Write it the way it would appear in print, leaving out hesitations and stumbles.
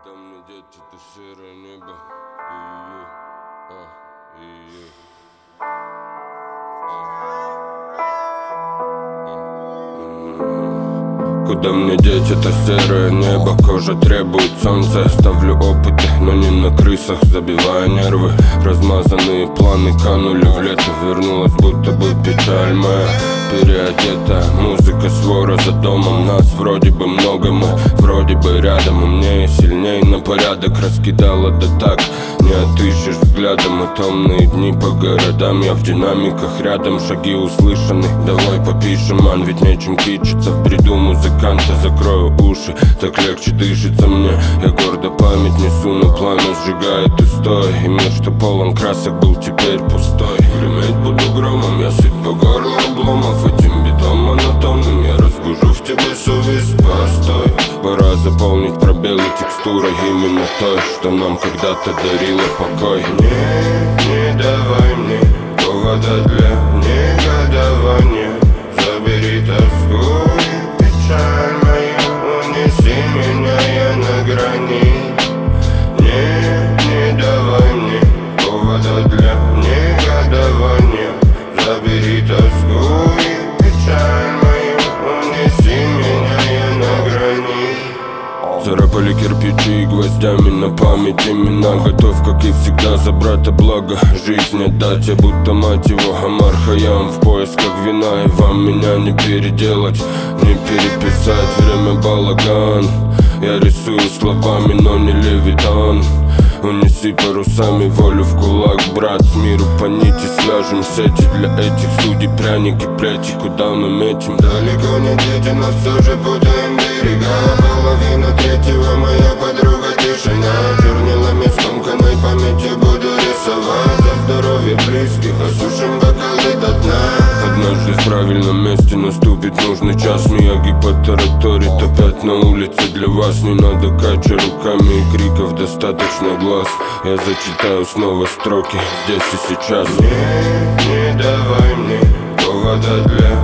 Куда мне деть это серое небо? Куда мне деть это серое небо? Кожа требует солнца. Ставлю опыты, но не на крысах, забивая нервы. Размазанные планы канули в лето. Вернулась будто бы печаль моя переодета. Музыка свора за домом. Нас вроде бы много, мы вроде бы рядом. Умнее, сильней на порядок раскидала, да так не отыщешь взглядом. И томные дни по городам, я в динамиках рядом. Шаги услышаны, давай попишем, ман. Ведь нечем кичиться в бреду музыканта. Закрою уши, так легче дышится мне. Я гордо память несу, но пламя сжигает устой. И мир, что полон красок, был теперь пустой. Греметь буду громом, я сыт по горлу обломов. Этим битом монотонным я разбужу в тебе совесть постой. Пора заполнить пробелы текстурой именно той, что нам когда-то дарила покой. Не давай мне повода для негодования. Забери тоску и печаль мою, унеси меня, я на грани. Не давай мне повода для негодования. Забери тоску и печаль мою, унеси меня, я на грани. Царапали кирпичи и гвоздями на память имена. Готов, как и всегда, за брата благо жизнь отдать. Я будто мать его Амар Хайям в поисках вина. И вам меня не переделать, не переписать. Время балаган. Я рисую словами, но не левитан. Унеси парусами волю в кулак, брат. С миру по нити свяжем сети. Для этих судей пряники, плети. Куда мы метим? Далеко не дети, но все же путаем берега. Половина третьего, моя подруга тишина. Чернилами скомканной памятью буду рисовать. За здоровье близких осушим бокалы до дна. Однажды в правильном месте наступит нужный час. Мияги потараторит опять на улице. Для вас не надо качать руками, и криков достаточно глаз. Я зачитаю снова строки здесь и сейчас. Не давай мне повода для